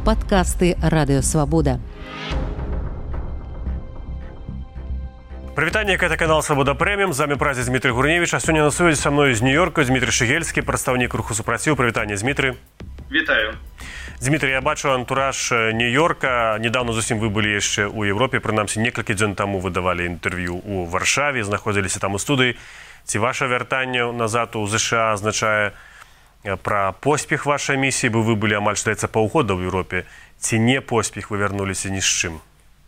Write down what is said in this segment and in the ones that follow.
падкасты Радыёвабода. Прывітанне, гэта канал «Свабода Прэміум». З вами прадзед Дмітрый Гурневіч. А сёння на сувязі са мною з Нью-Йорка Дмітрый Шыгельскі, прадстаўнік руху супраціў. Прывітанне, Дмітрый. Вітаю. Дмітрый, я бачу антураж Нью-Йорка. Недавно зусім вы былі яшчэ ў Европе. Прынамсі, некалькі дзён таму выдавалі інтэрв'ю ў Варшаве, знаходзіліся там у студыі. Ці ваша вяртанне назад у ЗША азначае пра поспех вашай місіі, бо вы былі амаль, здаецца, паўгода ў Еўропе. Ці не поспех, вы вярнуліся ні з чым?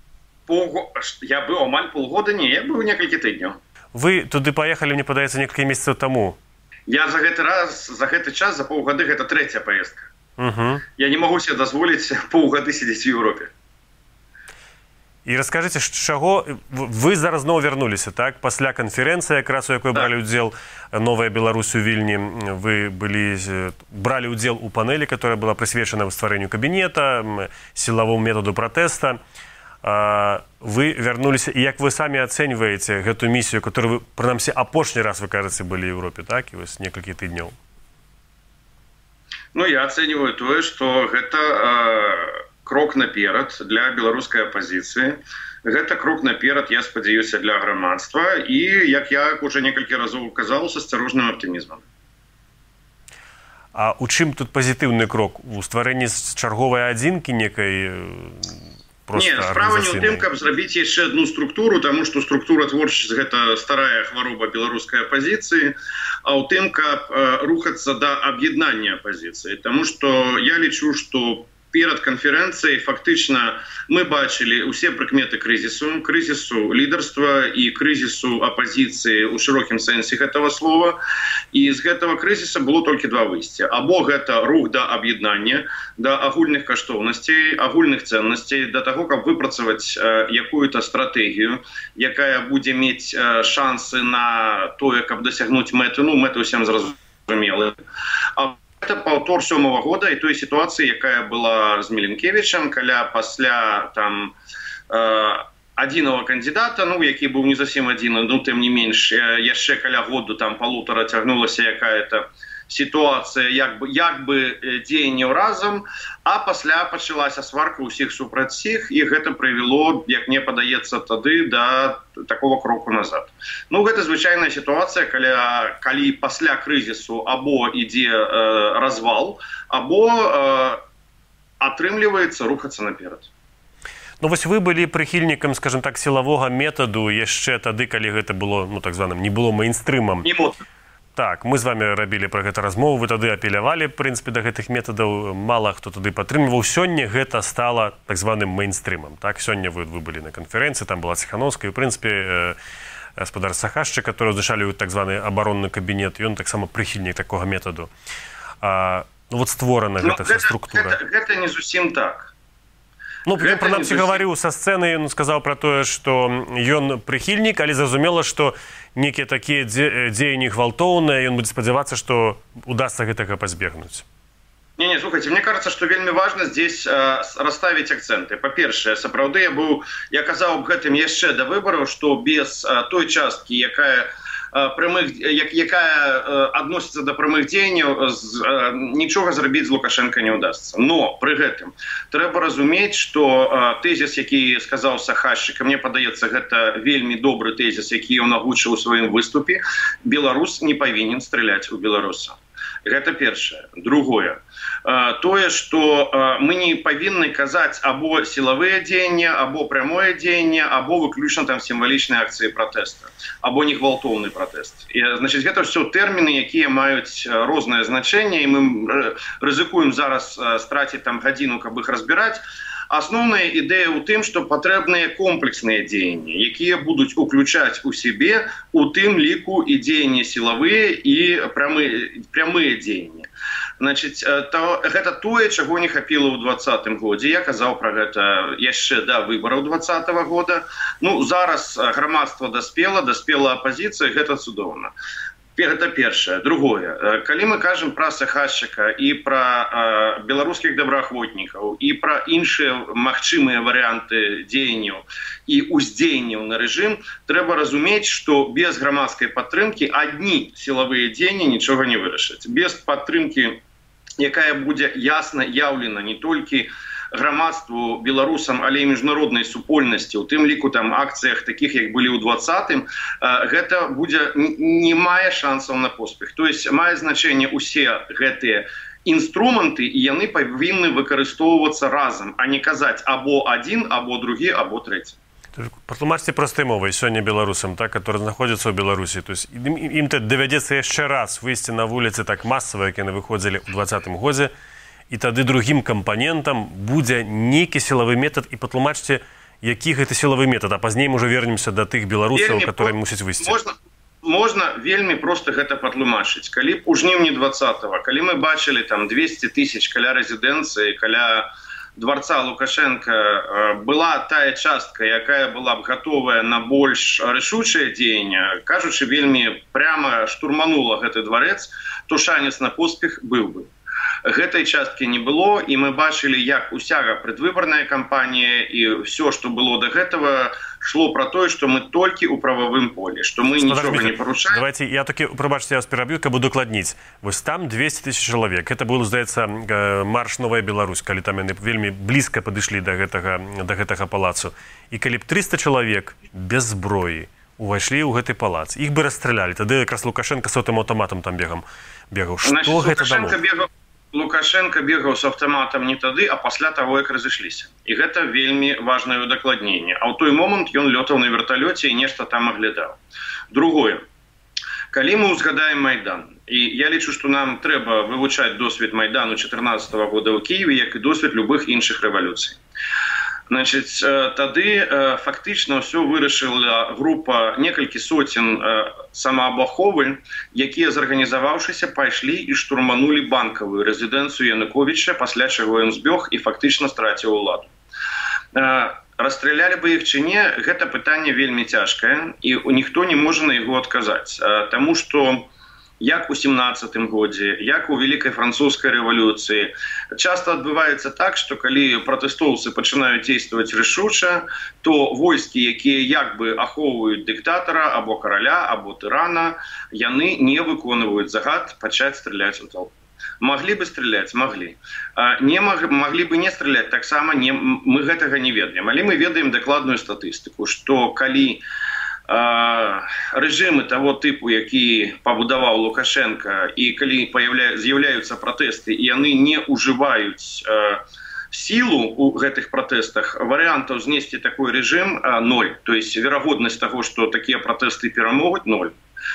Я быў амаль полгода, не, я быў некалькі тыдняў. Вы туды паехалі, мне падаецца, некалькі месяцаў таму. Я за гэты час, за паўгады, гэта трэцяя паездка. Я не магу себе дазволіць паўгады сидзець у Еўропе. І раскажыце, з чаго вы зараз зноў вярнуліся, так? Пасля канферэнцыі, якраз у якой бралі ўдзел Новая Беларусь у Вільні, вы бралі ўдзел у панелі, которая была прысвечана стварэнню кабінета, сілавому методу пратэста. Вы вярнуліся, і як вы самі ацэньваеце гэту місію, которую вы, прынамсі, апошні раз, вы кажаце, былі ў Еўропе, так? І вось некалькі тыдняў. Ну, я ацэньваю тое, што гэта крок наперад для беларускай апазіцыі. Гэта крок наперад, я спадзяюся, для грамадства. І, як я уже некалькі разоў казаў, з асцярожным аптымізмам. А у чым тут пазітыўны крок? У стварэнні чарговай адзінкі некай... Не, справа не ў тым, каб зрабіць яшчэ одну структуру, таму што структура творчасць гэта старая хвароба беларускай апазіцыі, а ў тым, каб рухацца да аб'яднання апазіцыі. Таму што я лічу, што перад канферэнцыяй фактычна мы бачылі ўсе прыкметы крызісу лідарства і крызісу апазіцыі ў шырокім сэнсе гэтага слова. І з гэтага крызіса было толькі два выйсця. Або гэта рух да аб'яднання, да агульных каштоўнасцей, агульных цэннасцей, да таго, каб выпрацаваць якую-то стратэгію, якая будзе мець шансы на тое, каб дасягнуць мэты. Ну, мэты ўсім зразумелы. Это паўтор 7-го года і той сітуацыі, якая была з Міленкевічам, каля пасля там адзінага кандидата, ну, які быў не зусім адзін, ну, тым не менш, яшчэ каля году, там, полутора цягнулася якая-то сітуацыя, як бы дзеянняў разам, а пасля пачалася сварка ўсіх супраць усіх, і гэта прывяло, як мне падаецца тады, да такого кроку назад. Ну, гэта звычайная сітуацыя, калі пасля крызісу або ідзе развал, або атрымліваецца рухацца наперад. Ну, вось вы былі прыхільнікам, скажем так, сілавога метаду яшчэ тады, калі гэта было, ну, так званым, не было мейнстрымам. Не модна. Так, мы з вами рабілі пра гэта размову, вы тады апелявалі, в прынцыпе, да гэтых метадаў, мала хто тады падтрымліваў. Сёння гэта стала так званым мейнстрымам. Так, сёння вы былі на канферэнцыі, там была Ціхановская, і, в прынцыпе, гаспадар Сахашчык, который ўзначаліў так званы абаронны кабінет, ён таксама прыхільнік такога метаду. Ну, вот створана гэта структура. Гэта не зусім так. Ну, ён прынамсі гаварыў са сцэны, ён сказаў пра тое, што ён прыхільнік, але зразумела, што некія такія дзеянні гвалтоўныя, ён будзе спадзявацца, што удасца гэтага пазбегнуць. Не, слухайте, мне кажется, что вельмі важно здесь расставить акценты. По-першае, сапраўды я казаў аб гэтым яшчэ да выбараў, што без той часткі, якая адносіцца да прамых дзеянняў, нічога зрабіць з Лукашенко не ўдасца. Но пры гэтым трэба разумець, што тэзіс, які сказаў Сахашчык, мне падаецца, гэта вельмі добры тэзіс, які ён агучыў у сваім выступе. Беларус не павінен страляць у беларуса. Гэта першае. Другое. Тое, што мы не павінны казаць або сілавыя дзеянні, або прамое дзеянне, або выключна там сімвалічныя акцыі пратэста, або не гвалтоўны пратэст. Значыць, гэта ўсё тэрміны, якія маюць рознае значэнне, і мы рызыкуем зараз страціць там гадзіну, каб іх разбіраць. Асноўная ідэя ў тым, што патрэбныя комплексныя дзеянні, якія будуць уключаць у сябе, у тым ліку і дзеянні сілавыя і прамыя дзеянні. Значыць, гэта тое, чаго не хапіла ў 2020 годзе. Я казаў пра гэта яшчэ да выбараў 2020 года. Ну, зараз грамадства даспела апазіцыя, гэта цудоўна. Гэта першае. Другое. Калі мы кажам пра Сахашчыка і пра беларускіх добраахвотнікаў і пра іншыя магчымыя варыянты дзеянняў і ўздзеянняў на рэжым, трэба разумець, што без грамадскай падтрымкі адні сілавыя дзеянні нічога не вырашаць. Без падтрымкі, якая будзе ясна яўлена не толькі грамадству беларусам, але і міжнароднай супольнасці, у тым ліку там акцыях такіх, як былі ў 20-м, гэта будзе не мае шансаў на поспех. То есть мае значэнне усе гэтыя інструменты, і яны павінны выкарыстоўвацца разам, а не казаць або адзін, або другі, або трэці. Патлумачце простай мовай сёння беларусам, так, которые знаходзяцца ў Беларусі. То есть ім давядзецца яшчэ раз выйсці на вуліцы так масава, як яны выходзілі ў 20-м годзе, і тады другім кампанентам будзе нейкі сілавы метад, і патлумачце, які гэта сілавы метад, а пазней мы ўжо вернемся да тых беларусаў, которые мусяць выйсці. Можна вельмі проста гэта патлумачыць. Калі б у жніўні 20-го, калі мы бачылі там 200 тысяч каля рэзідэнцыі, каля дворца Лукашенка была тая частка, якая была б гатовая на больш рашучае дзеянне, кажучы, вельмі пряма штурманула гэты дварэц, то шанец на поспех быў бы. Гэтай часткі не было, і мы бачылі, як усяга прадвыбарная кампанія і ўсё, што было да гэтага, шло про тое, што мы толькі ў прававым полі, што мы нічога не парушаем. Давайте, я таки, прабачце, я вас пераб'ю, каб удакладніць. Вось там 200 тысяч чалавек. Это был, здаецца, марш «Новая Беларусь», калі там яны вельмі блізка падышлі да гэтага палацу. І калі б 300 чалавек без зброі увайшлі ў гэты палац, іх бы расстралялі. Тады якраз Лукашенко з гэтым аўтаматам там бегаў. Што гэта дало? Лукашенко бегаў з аўтаматам не тады, а пасля таго, як разышліся. І гэта вельмі важнае удакладненне. А ў той момант ён лётаў на верталёце і нешта там аглядаў. Другое. Калі мы ўзгадаем Майдан, і я лічу, што нам трэба вывучаць досвед Майдану 14-го года ў Кіеве, як і досвед любых іншых рэвалюцый. Значит, тады фактычна ўсё вырашыла група некалькі соцень самаабаховы, якія, зарганізаваўшыся, пайшлі і штурманулі банкавую рэзідэнцыю Януковіча, пасля чаго ён збег і фактычна страціў уладу. Расстралялі бы іх ці не, гэта пытанне вельмі цяжкае, і ніхто не можа на яго адказаць, таму што як у 17-м годзе, як у Вялікай французскай рэвалюцыі. Часта адбываецца так, што калі пратэстоўцы пачынаюць дзействаваць рашуча, то войскі, якія як бы ахоўваюць дыктатара, або караля, або тырана, яны не выконваюць загад пачаць страляць у толпу. Маглі бы страляць? Маглі. Маглі бы не страляць, таксама мы гэтага не ведаем. Але мы ведаем дакладную статыстыку, што калі рэжымы таго тыпу, які пабудаваў Лукашенко, і калі з'яўляюцца пратэсты, і яны не ўжываюць сілу ў гэтых пратэстах, варыянтаў знесці такой рэжым 0. То есть верагоднасць таго, што такія пратэсты перамогуць 0.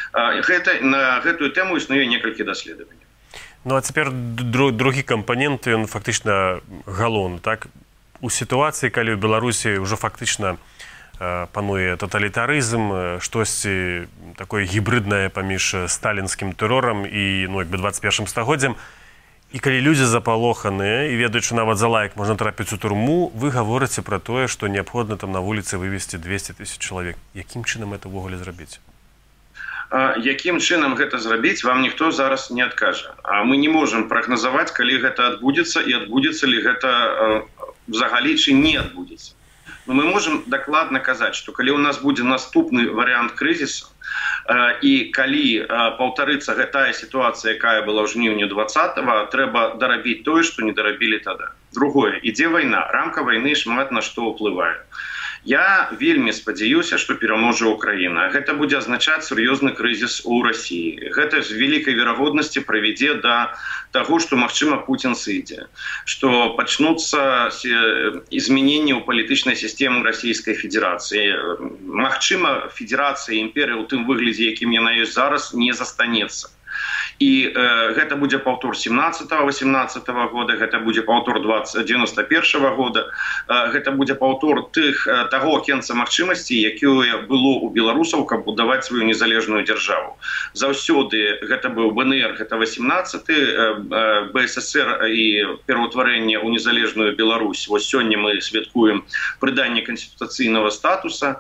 На гэтую тэму існуе некалькі даследаванняў. Ну а цяпер другі кампанент, ён фактычна галоўны, так? У сітуацыі, калі ў Беларусі ўжо фактычна пануе таталітарызм, штосьці такое гібрыднае паміж сталінскім тэрорам і 21-м стагоддзям. І калі людзі запалоханыя і ведаючы нават за лайк можна трапіць у турму, вы гаворыце пра тое, што неабходна там на вуліцы вывесці 200 тысяч чалавек. Якім чынам гэта ўвогуле зрабіць? Якім чынам гэта зрабіць, вам ніхто зараз не адкажа. А мы не можам прагназаваць, калі гэта адбудзецца і адбудзецца ли гэта взагалі ці не адбудзецца. Но мы можем дакладна казаць, што калі у нас будзе наступны варыянт крызісу, і калі паўтарыцца гэтая сітуацыя, якая была ў жніўні 20-го, трэба дарабіць тое, што не дарабілі тада. Другое, ідзе вайна, рамка вайны шмат на што ўплывае. Я вельмі спадзяюся, што пераможа Украіна. Гэта будзе азначаць сур'ёзны крызіс у Расіі. Гэта з вялікай верагоднасці прывядзе да таго, што, магчыма, Пуцін сыдзе. Што пачнуцца змяненні ў палітычнай сістэмы Расійскай Федэрацыі. Магчыма, Федэрацыя імперыя ў тым выглядзе, якім яна ёсць зараз, не застанецца. І гэта будзе паўтор 17-18 года, гэта будзе паўтор 91-го года, гэта будзе паўтор таго акенца магчымасцей, якое было ў беларусаў, каб будаваць сваю незалежную дзяржаву. Заўсёды гэта быў БНР, гэта 18-й, БССР і пераўтварэнне ў незалежную Беларусь. Вось сёння мы святкуем прыданне канстытуцыйнага статуса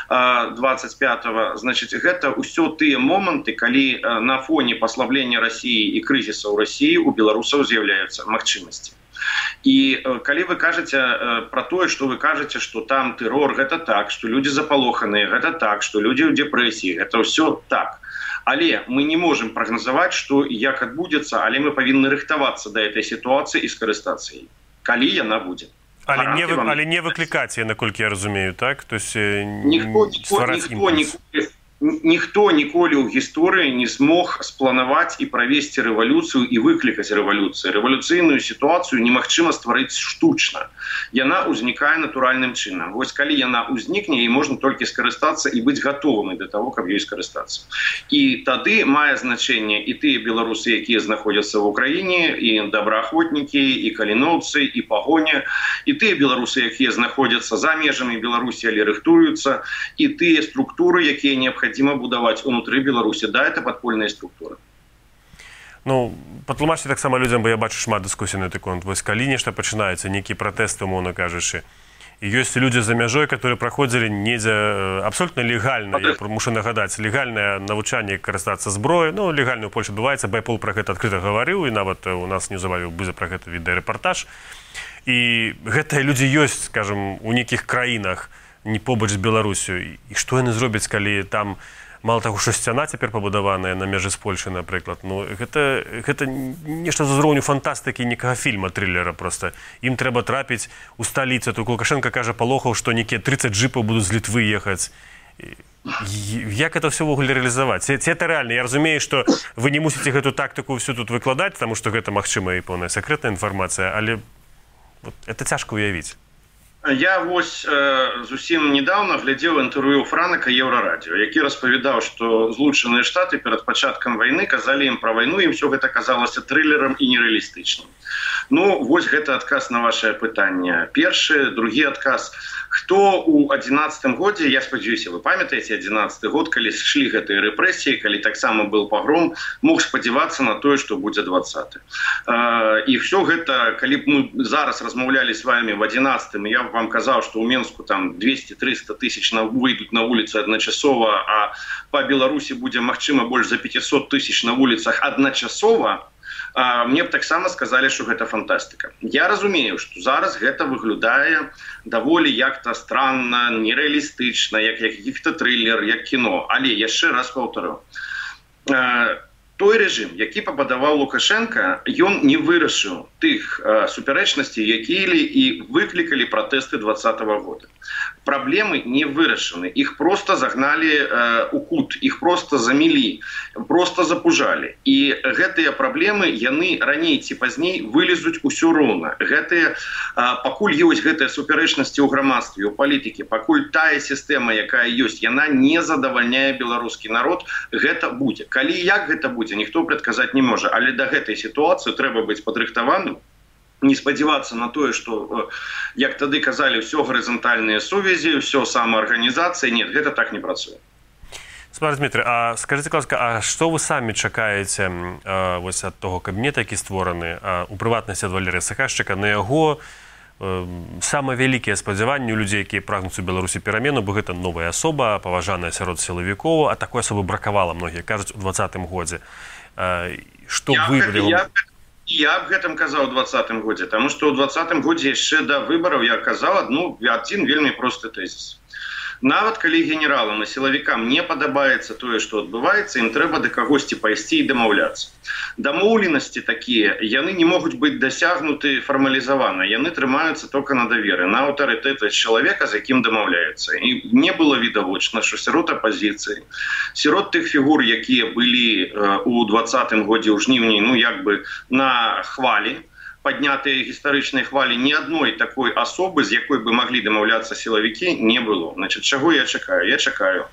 25-го. Значыць, гэта ўсё тыя моманты, калі на фоне паслаблення России и кризиса у России у белорусов з'являются магчымасці. И калі вы кажете про тое, что вы кажете, что там террор, гэта так, что люди запалоханыя, гэта так, что люди ў депрессии, это все так. Але мы не можем прагназаваць, что як адбудзецца, але мы павінны рыхтавацца до этой ситуации и скарыстацца ёй. Калі яна будзе. Але не выклікаць, наколькі я разумею, так? То есть ніхто ніколі ў гісторыі не смог спланаваць і правесці рэвалюцыю і выклікаць рэвалюцыю. Рэвалюцыйную сітуацыю немагчыма стварыць штучна. Яна ўзнікае натуральным чынам. Вось калі яна ўзнікне, і можна толькі скарыстацца і быць гатовымі для того, каб ёй скарыстацца. І тады мае значэнне і тыя беларусы, якія знаходзяцца ў Украіне, і добраахвотнікі, і каліноўцы, і пагоня, і тыя беларусы, якія знаходзяцца за межамі Беларусі, але рыхтуюцца, і тыя структуры, якія неабходимы будовать внутри Беларуси. Да, это подпольная структура. Ну, патлумачце таксама людзям, бо я бачу шмат дыскусій на гэты конт. Вось калі нешта пачынаецца, нейкі пратэст, умоўна кажучы, і ёсць людзі за мяжой, которые праходзілі недзе абсолютна легальна, я мушу нагадаць, легальнае навучанне карыстацца зброяй, ну, легальна ў Польшчы адбываецца, Байпол пра гэта адкрыта гаварыў, і нават у нас неўзабаве будзе пра гэта відэарэпартаж. І гэтыя людзі ёсць, скажам, у нейкіх краінах, не побач з Беларусю. І што яны зробяць, калі там мало таго, што сцяна цяпер пабудаваная на межы з Польшай, напрыклад. Ну, гэта нешта з узроўню фантастыкі, некага фільма, трылера проста. Ім трэба трапіць у сталіцу. Тут Лукашенко кажа палохаў, што нейкія 30 джипаў будуць з Літвы ехаць. Як это все ввогуле рэалізаваць? Ці это рэальна? Я разумею, што вы не мусіце гэту тактыку ўсю тут выкладаць, таму што гэта, магчыма, і пэўная сакрэтная інфармацыя, але это цяжка ўявіць. Я вось зусім недавно глядзеў інтэрв'ю Франака Еўрарадіо, які распавядаў, што Злучаныя Штаты перад пачаткам вайны казалі ім пра вайну, ім все гэта казалася трылерам і нерэалістычным. Ну, вось гэта адказ на вашае пытанне. Першы, другі адказ. Хто ў 11 годзе, я спадзяюся, вы памятаеце 11 год, калі шлі гэтыя рэпрэсіі, калі таксама быў пагром, мог спадзявацца на тое, што будзе 20. І ўсё гэта, калі б мы зараз размаўлялі з вами в 11-м, я вам казаў, што ў Менску там 200-300 тысяч выйдуць на вуліцы адначасова, а па Беларусі будзе, магчыма, больш за 500 тысяч на вуліцах адначасова, мне б таксама сказалі, што гэта фантастыка. Я разумею, што зараз гэта выглядае даволі як-то странна, нерэалістычна, як які-то трылер, як кіно. Але яшчэ раз паўтарю. Той рэжым, які пабудаваў Лукашенко, ён не вырашыў тых супярэчнасцей, якія і выклікалі пратэсты 20-го года. Праблемы не вырашаны. Іх проста загналі у кут, іх проста замілі, проста запужалі. І гэтыя праблемы, яны раней ці пазней вылезуць усё роўна. Пакуль ёсць гэтыя супярэчнасці ў грамадстве, у палітыкі, пакуль тая сістэма, якая ёсць, яна не задавальняе беларускі народ, гэта будзе. Калі і як гэта будзе, ніхто прадказаць не можа. Але да гэтай сітуацыі трэба быць падрыхтаваным, не спадзявацца на тое, што, як тады казалі, ўсё гарызантальныя сувязі, ўсё самаарганізацыя. Нет, гэта так не працуе. Спадар Дмітрый, а скажыце, ласка, а што вы самі чакаеце вось ад того кабінета, які створаны, у прыватнасці ад Валерыя Сахашчыка, на яго самыя вялікія спадзяванні у людзей, якія прагнуць у Беларусі перамену, бо гэта новая асоба, паважаная сярод сілавікоў, а такой асобы бракавала, многія кажуць, у 20-м годзе. Што вы... Я аб гэтым казаў у 20-м годзе, таму што ў 20-м годзе яшчэ да выбараў я казаў адзін вельмі просты тэзіс. Нават калі генералам і сілавікам не падабаецца тое, што адбываецца, ім трэба да кагосьці пайсці і дамаўляцца. Дамоўленасці такія, яны не могуць быць дасягнуты фармалізавана, яны трымаюцца толькі на даверы, на аўтарытэты чалавека, з якім дамаўляюцца. І не было відавочна, што сярод апазіцыі, сярод тых фігур, якія былі у 20-м годзе ў жніўні, ну як бы на хвалі, паднятыя гістарычнай хвалі, ні адной такой асобы, з якой бы маглі дамаўляцца сілавікі, не было. Значит, чаго я чакаю? Я чакаю,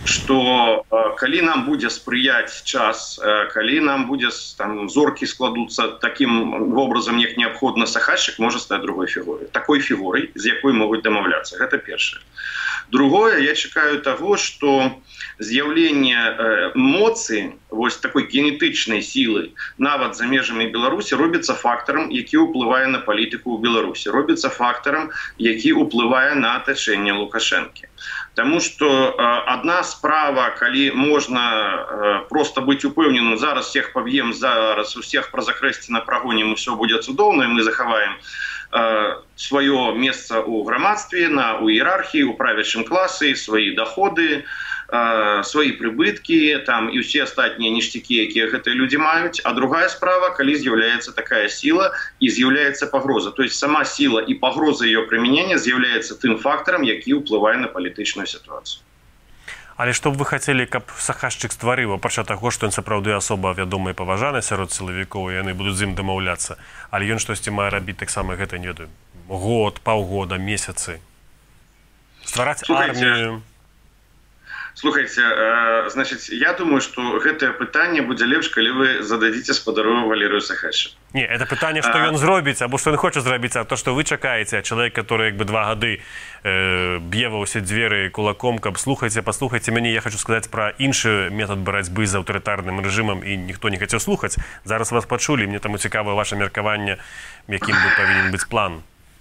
што калі нам будзе спрыяць час, калі нам будзе зоркі складуцца такім вобразам, як неабходна, Сахашчык можа стаць другой фігурай. Такой фігурай, з якой могуць дамаўляцца. Гэта першае. Другое, я чакаю таго, што з'яўленне моцы, вось такой генетычнай сілы, нават за межамі Беларусі, робіцца фактарам, які ўплывае на палітыку ў Беларусі, робіцца фактарам, які ўплывае на атачэнне Лукашэнкі. Таму што адна справа, калі можна проста быць упэўненым, зараз всех паб'ем, зараз усіх празакрэсці на прагонім, усё будзе цудоўна, і мы захаваем сваё месца ў грамадстве, у іерархіі, у правячым класы, свае даходы, свои прыбыткі там і ўсе астатнія ніштякі, якія гэтыя людзі маюць. А другая справа, калі з'яўляецца такая сіла і з'яўляецца пагроза. То есть сама сіла і пагроза ее прымянення з'яўляецца тым фактарам, які ўплывае на палітычную сітуацыю. Але што б вы хацелі, каб Сахашчык стварыў, апрача таго, што ён сапраўды асоба вядомая і паважаная сярод сілавікоў, і яны будуць з ім дамаўляцца, але ён штосьці мае рабіць таксама гэта, не ведаю, год, паўгода, месяцы. Ствараць армію. Слухайте, значит, я думаю, что гэтае пытанне будзе лепш, калі вы зададзіце спадару Валерыю Сахашчыку. Не, это пытанне, што ён зробіць, або што ён хоча зрабіць, а то, што вы чакаеце, чалавек, который 2 гады б'е ва ўсе дзверы кулаком, каб паслухайце мяне, я хочу сказаць пра іншы метад барацьбы з аўтарытарным рэжымам, і ніхто не хацеў слухаць. Зараз вас пачулі, мне таму цікава ваша меркаванне, якім бы павінен быць план.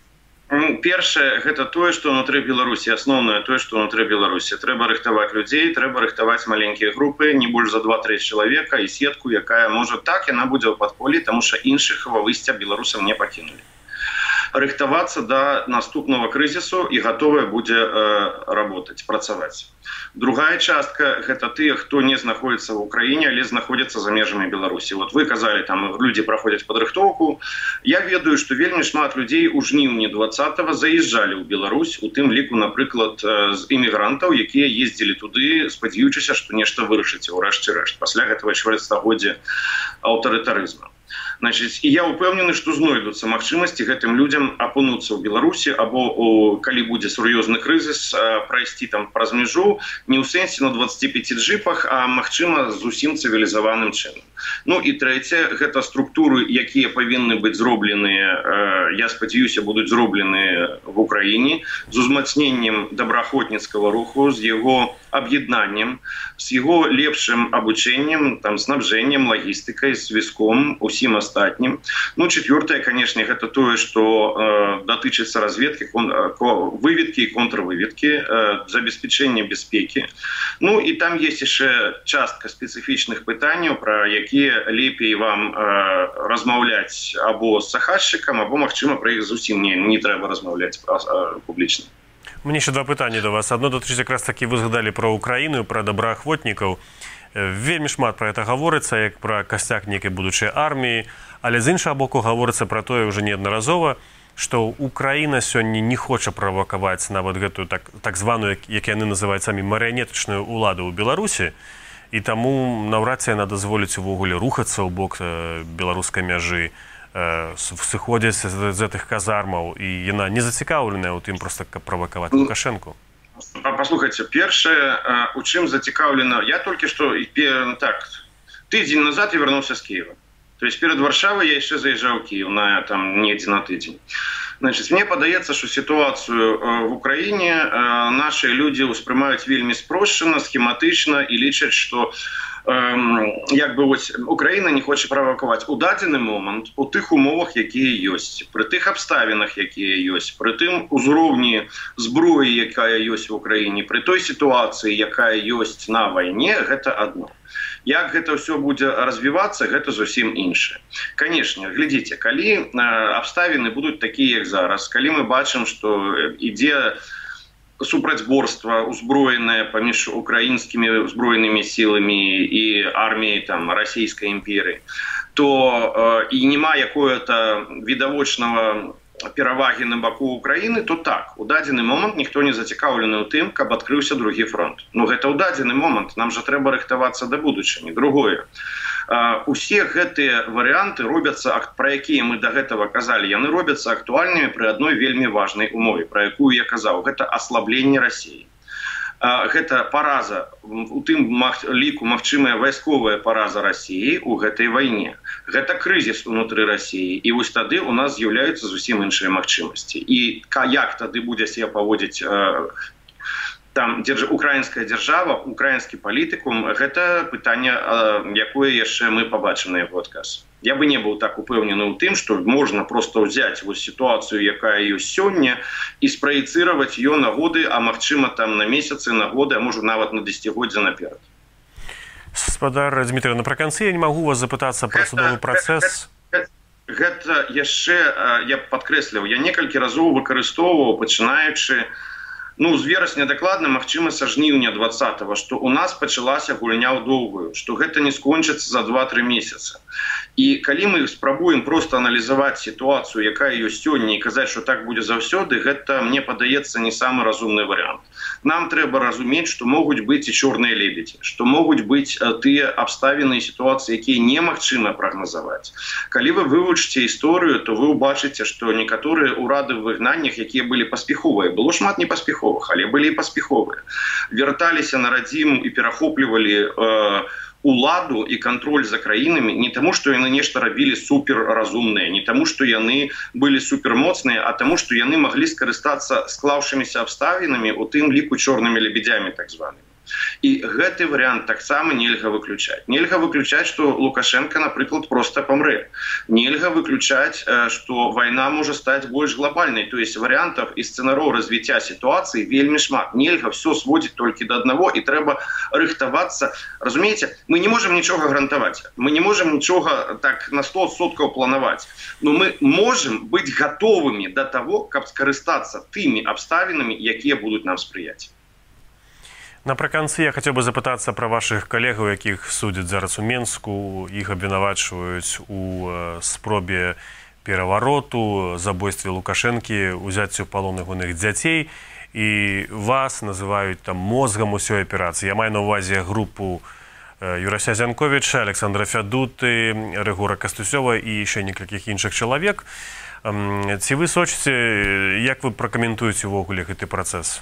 Першае, гэта тое, што ўнутры Беларусі, асноўнае тое, што ўнутры Беларусі. Трэба рыхтаваць людзей, трэба рыхтаваць маленькія групы, не больш за 2-3 чалавека і сетку, якая можа так, яна будзе ў падполі, таму што іншых выйсця беларусам не пакінулі. Рыхтавацца да наступнага крызісу і гатовая будзе работаць, працаваць. Другая частка – гэта тыя, хто не знаходзіцца ў Украіне, але знаходзяцца за межамі Беларусі. Вот вы казалі, там людзі праходзяць падрыхтоўку. Я ведаю, што вельмі шмат людзей у жніўні 20-го заязджалі ў Беларусь, у тым ліку, напрыклад, з імігрантаў, якія ездзілі туды, спадзяючыся, што нешта вырашыць у рэшце рэшт, пасля гэтага чвэрцьстагоддзя аўтарытарызму. Значит, і я ўпэўнены, што знойдуцца магчымасці гэтым людзям апынуцца ў Беларусі або, калі будзе сур'ёзны крызіс, прайсці там праз мяжу, не ў сэнсе на 25 джипах, а, магчыма, зусім цывілізаваным чынам. Ну і трэцяе, гэта структуры, якія павінны быць зробленыя, я спадзяюся, будуць зробленыя в Украіне, з узмацненнем добраахвотніцкага руху, з яго аб'яднаннем, з яго лепшым абучэннем, там, снабжэннем, лагістыкай, звязком, усім астатнім. Ну, четвертое, конечно, гэта тое, што датычыцца разведкі, выведкі і контрвыведкі, забеспячэння бяспекі. Ну, і там есть яшчэ частка спецыфічных пытанняў, пра якія лепей вам размаўляць або з Сахашчыкам, або, магчыма, пра іх зусім не трэба размаўляць публічна. Мне ще 2 пытання до вас. Одно дотычыць якраз таки вы згадалі про Украіну, про добраахвотнікаў. Вельмі шмат про это гаворыцца, як про касцяк нейкай будучай арміі, але з іншага боку гаворыцца про тое уже неаднаразова, што Украіна сёння не хоча правакаваць нават гэтую так званую, як яны называюць самі, марыянетачную ўладу ў Беларусі, і таму наўрад ці яна дазволіць увогуле рухацца ў бок беларускай мяжы, сыходзяць з гэтых казармаў, і яна не зацікаўленая ў тым проста, каб правакаваць Лукашэнку. Послухайте, першае, у чым зацікаўлена, я толькі што тыдзень назад я вярнуўся з Киева. То есть перед Варшавой я яшчэ заезжаў у Киев там недзе на тыдзень. Значит, мне падаецца, што сітуацыю в Украіне наши люди ўспрымаюць вельмі спрошчана, схематычна і лічаць, што як бы вось Украіна не хоча правакаваць у дадзены момант у тых умовах, якія ёсць, пры тых абставінах, якія ёсць, пры тым узроўні зброі, якая ёсць в Украіне, пры той сітуацыі, якая ёсць на вайне, гэта адно. Як гэта ўсё будзе развівацца, гэта зусім іншае. Канешне, глядзіце, калі абставіны будуць такія, як зараз, калі мы бачым, што ідзе супрацьборства узброенае паміж украінскімі узброенымі сіламі і арміяй там расійскай імперыі, то і няма якое-то відавочнага перавагі на баку Украіны, то так, у дадзены момант ніхто не зацікаўлены ў тым, каб адкрыўся другі фронт. Ну гэта ў дадзены момант, нам жа трэба рыхтавацца да будучыні. Другое, усе гэтыя варыянты робяцца, пра якія мы да гэтага казалі, яны робяцца актуальнымі пры адной вельмі важнай умове, пра якую я казаў, гэта аслабленне Расіі. Гэта параза, у тым ліку магчымая вайсковая параза Расіі ў гэтай вайне. Гэта крызіс унутры Расіі, і вось тады у нас з'яўляюцца зусім іншыя магчымасці. І як тады будзе себе паводзіць там украінская дзяржава, украінскі палітыкум, гэта пытанне, якое яшчэ мы пабачым на яго адказ. Я бы не быў так упэўнены ў тым, што можна проста ўзяць вось сітуацыю, якая ёсць сёння, і спраецыраваць ее на годы, а магчыма там на месяцы, на годы, а можа нават на дзесяцігоддзя наперад. Спадар Дмітрый, напрыканцы я не магу вас запытацца пра судовы працэс. Гэта яшчэ, я падкрэсліў, я некалькі разоў выкарыстоўваў, пачынаючы з верасня дакладна, магчыма, са жніўня 20-го, што у нас пачалася гульня ў доўгую, што гэта не скончыцца за 2-3 месяца. І калі мы спрабуем проста аналізаваць сітуацыю, якая ёсць сёння, і казаць, што так будзе заўсёды, гэта, мне падаецца, не самы разумны варыянт. Нам трэба разумець, што могуць быць і чорныя лебедзі, што могуць быць тыя абставіны і сітуацыі, якія немагчыма прагназаваць. Калі вы вывучыце гісторыю, то вы ўбачыце, што некаторыя ўрады ў выгнаннях, якія былі паспяховыя, было шмат непаспяховых, але былі і паспяховыя, вярталіся на радзіму і перахоплівалі уладу і кантроль за краінамі не таму, што яны нешта рабілі суперразумныя, не таму, што яны былі супермоцныя, а таму, што яны маглі скарыстацца склаўшымися абставінамі, у тым ліку чорнымі лебедзямі, так званымі. І гэты варыянт таксама нельга выключаць. Нельга выключаць, што Лукашенко, напрыклад, проста памрэ. Нельга выключаць, што вайна можа стаць больш глобальнай. То есть варыянтаў і сцэнароў развіцця сітуацыі вельмі шмат. Нельга все сводзіць толькі да аднаго, і трэба рыхтавацца. Разумееце, мы не можам нічога гарантаваць. Мы не можам нічога так на 100% планаваць. Но мы можам быць гатовымі да таго, каб скарыстацца тымі абставінамі, якія будуць нам спрыяць. Напрыканцы я хацеў бы запытацца пра вашых калегаў, якіх судзяць зараз у Менску. Іх абвінавачваюць у спробе перавароту, забойстве Лукашэнкі, узяццю палонных ягоных дзяцей. І вас называюць там мозгам усёй аперацыі. Я маю на ўвазе групу Юрася Зянковіча, Александра Фядуты, Рыгора Кастусёва і яшчэ некалькіх іншых чалавек. Ці вы сочыце, як вы пракаментуеце увогуле гэты працэс?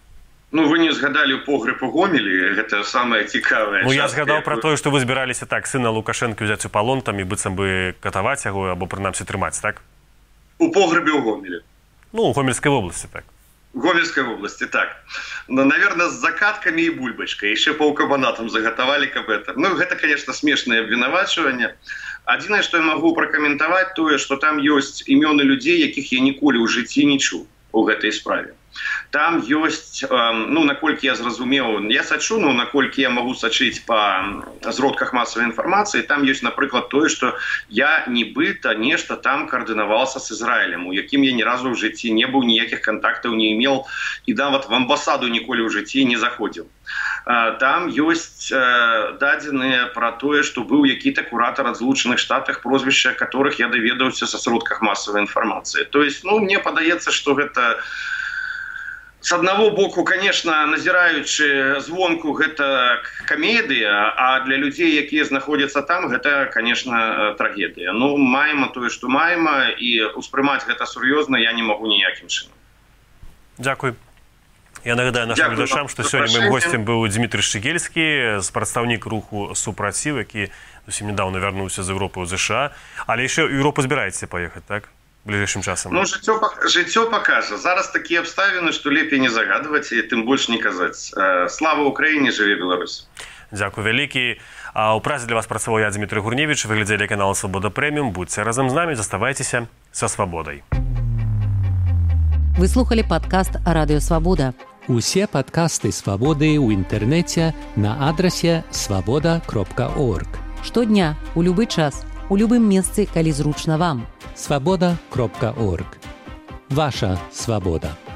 Вы не згадалі ў погреб у Гомелі, гэта самае цікавае. Я згадаў пра тое, што вы збіраліся так сына Лукашэнкі ўзяць у палон там і быццам бы катаваць яго або прынамсі трымаць, так? У погребе ў Гомелі. У Гомельскай вобласці, так. В Гомельской области, так. Наверное, с закатками и бульбочкой. Еще паўкабанатам заготовали каб это. Это, конечно, смешное обвинавачивание. Адзінае, што я могу прокомментовать, тое, что там есть имёны людей, якіх я ніколі ў жыцці не чуў у гэтай справе. Там ёсць, наколькі я зразумеў, я сачу, наколькі я магу сачыць па зродках масавай інфармацыі, там ёсць, напрыклад, тое, што я нібыта нешта там каардынаваўся з Ізраілем, у якім я ні разу ў жыцці не быў, ніякіх кантактаў не имел, і нават в амбасаду ніколі ў жыцці не заходзіў. Там ёсць дадзеныя пра тое, што быў які-то куратар ад Злучаных Штатах, прозвішча которых я даведаўся са сродках масавай інфармацыі. То есть, мне падаецца, што гэта с одного боку, конечно, назіраючы звонку, гэта камедыя, а для людзей, якія знаходзяцца там, гэта, конечно, трагедыя. Маем тое, што маем, і ўспрымаць гэта сур'ёзна я не магу ніякім чынам. Дзякуй. Я нагадаю нашим глядачам, што сёння моим гостем быў Дмітрый Шчыгельскі, прадстаўнік руху «Супраціў», які зусім нядаўна вярнуўся з Европы ў ЗША. Але яшчэ ў Европу збіраецеся паехаць, так? Ближайшим часам. Жыццё пакажа. Зараз такія абставіны, што лепей не загадваць і тым больш не казаць. Слава Украіне, жыве Беларусь. Дзякуй вялікі. А ў празе для вас працаваў я, Дмітрый Гурневіч. Вы глядзелі канал Свабода Прэміум. Будьце разам з намі, заставайцеся са свабодай. Вы слухалі падкаст «Радыё Свабода». Усе падкасты Свабоды ў інтэрнэце на адрасе swaboda.org. Штодня, у любы час, у любым месцы, калі зручна вам. swaboda.org. Ваша свабода.